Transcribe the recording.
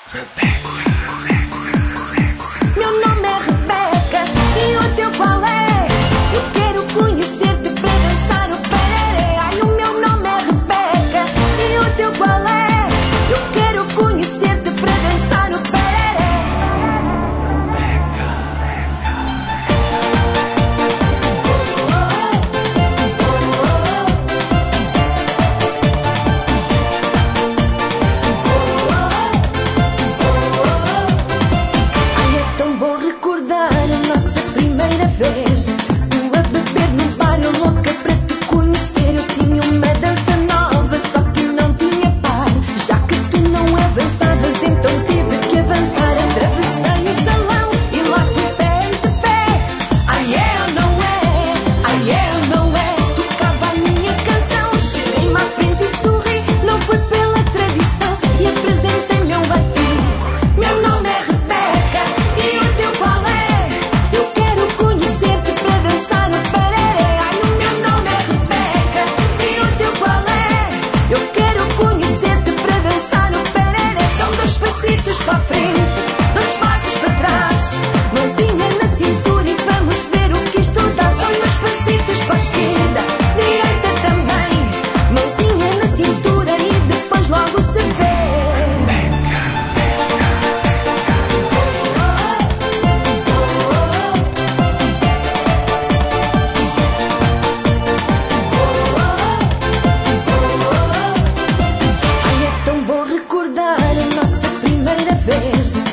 Meu nome é Rebeca e o teu qual é? Eu quero conhecer-te para dançar o pereré. Ai, o meu nome é Rebeca e o teu qual é? Eu quero conhecer-te para dançar o pereré. Ai, é tão bom recordar a nossa primeira vez. Tu a beber no bar, eu louca para te conhecer. Eu tinha uma dança nova, só que não tinha par. Já que tu não avançavas, então tive que avançar. Atravessei o salão e lá fui pé ante pé. Ai, é ou não é? Ai, é ou não é? Tocava a minha canção, cheguei-me à frente e sorri. Não foi pela tradição e apresentei-me a ti. Meu nome é Rebeca e o teu qual é? Eu quero conhecer-te para dançar o pereré. Ai, o meu nome é Rebeca e o teu qual é? Eu quero conhecer-te para dançar o pereré. São dois passitos para a frente, dois passos para trás, mãozinha na cintura e vamos ver o que isto dá. São dois passitos para a esquerda, direita também, mãozinha na cintura e depois logo se vê. Ai, é tão bom recordar a nossa primeira vez.